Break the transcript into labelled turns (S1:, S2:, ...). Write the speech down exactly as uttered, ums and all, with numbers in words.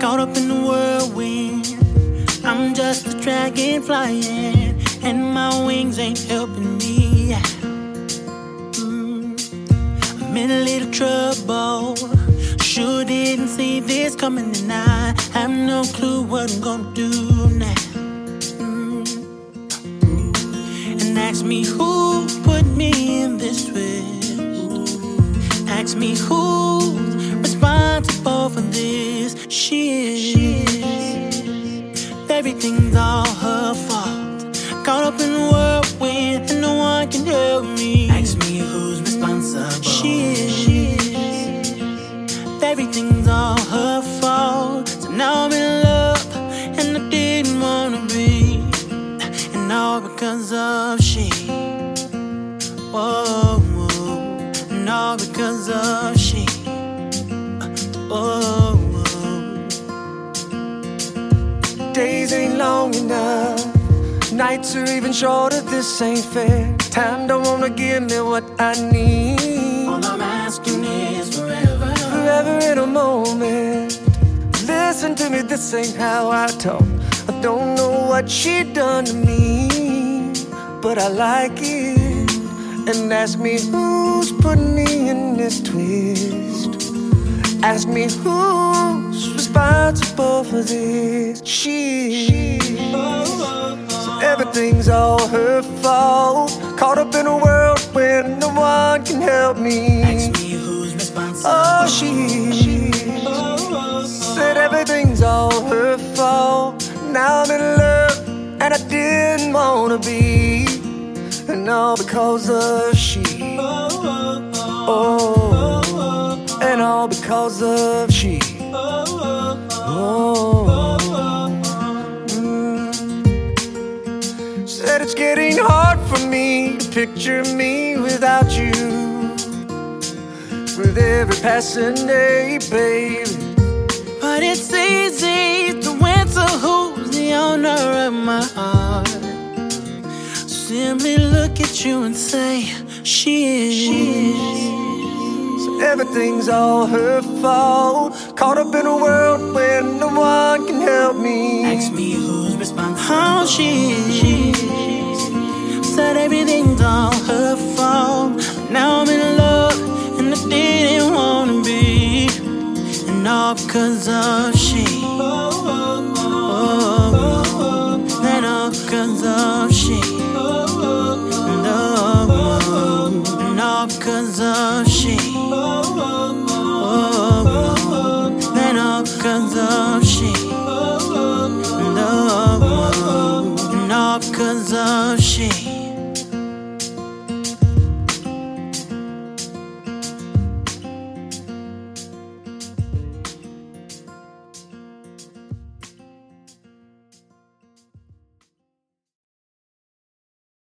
S1: caught up in the whirlwind. I'm just a dragon flying, and my wings ain't helping me. Mm. I'm in a little trouble. Sure didn't see this coming, and I have no clue what I'm gonna do now. Mm. And ask me who put me in this twist. Ask me who's responsible for this. She is. Everything's all her fault. Caught up in the whirlwind and no one can help me.
S2: Ask me who's responsible.
S1: She is. Everything's all her fault. So now I'm in love and I didn't wanna be. And all because of she. Whoa, whoa. And all because of she. Whoa.
S3: Days ain't long enough, nights are even shorter, this ain't fair. Time don't wanna give me what I need.
S2: All I'm asking is forever.
S3: Forever in a moment. Listen to me, this ain't how I talk. I don't know what she done to me, but I like it. And ask me who's putting me in this twist. Ask me who's responsible for this. She, so everything's all her fault. Caught up in a world where no one can help me.
S2: Ask me who's responsible.
S3: Oh, she said everything's all her fault. Now I'm in love and I didn't wanna be. And all because of she. Oh, and all because of she. Oh, mm. Said it's getting hard for me to picture me without you. With every passing day, baby.
S1: But it's easy to answer who's the owner of my heart. Simply look at you and say, she is. She is.
S3: Everything's all her fault. Caught up in a world where no one can help me.
S2: Ask me who's responsible.
S1: How she is. Said everything's all her fault. Now I'm in love and I didn't wanna be. And all because of she. Oh, and all because of she. And all because of she. Oh, and all because of she. And all because of she.